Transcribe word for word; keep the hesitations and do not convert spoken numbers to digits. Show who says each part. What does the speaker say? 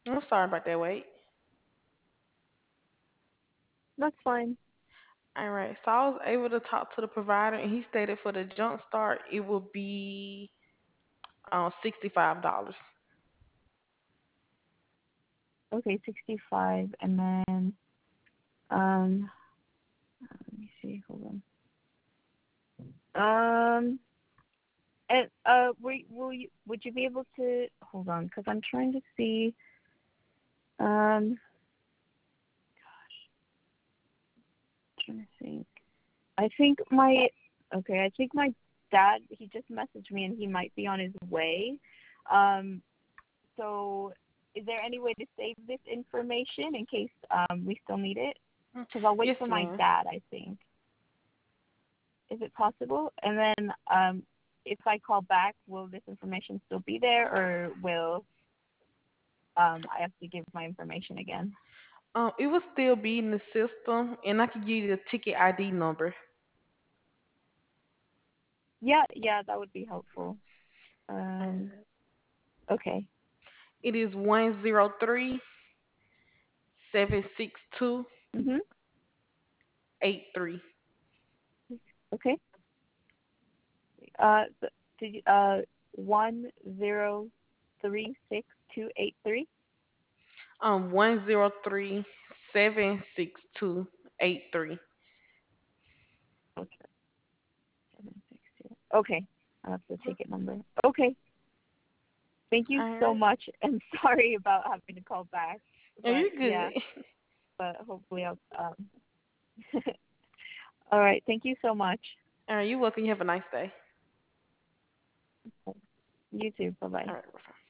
Speaker 1: I'm sorry about that. Wait.
Speaker 2: That's fine.
Speaker 1: All right. So I was able to talk to the provider, and he stated for the jump start it will be um sixty-five dollars.
Speaker 2: Okay, sixty-five, and then um, let me see. Hold on. Um, and uh, will will you would you be able to hold on? Because I'm trying to see. Um, trying to think. I think my okay. I think my dad. He just messaged me, and he might be on his way. Um, so is there any way to save this information in case um we still need it?
Speaker 1: Mm,
Speaker 2: Because I'll wait
Speaker 1: yes,
Speaker 2: for my
Speaker 1: ma'am.
Speaker 2: dad. I think. Is it possible? And then um, if I call back, will this information still be there, or will um, I have to give my information again?
Speaker 1: Um, it will still be in the system, and I can give you the ticket I D number.
Speaker 2: Yeah, yeah, that would be helpful.
Speaker 1: Uh,
Speaker 2: Um, okay.
Speaker 1: it is one zero three seven six two
Speaker 2: Mhm.
Speaker 1: eight three.
Speaker 2: Okay. Uh, th- did you, uh one zero three six two eight three?
Speaker 1: Um, one zero three seven six two eight three.
Speaker 2: Okay. Seven six two. Okay. That's the ticket number. Okay. Thank you
Speaker 1: All
Speaker 2: so
Speaker 1: right.
Speaker 2: much, and sorry about having to call back,
Speaker 1: Oh,
Speaker 2: but
Speaker 1: you're
Speaker 2: yeah,
Speaker 1: good.
Speaker 2: but hopefully I'll um. All right. Thank you so much.
Speaker 1: All right, you're welcome. You have a nice day.
Speaker 2: You too. Bye bye.
Speaker 1: All right.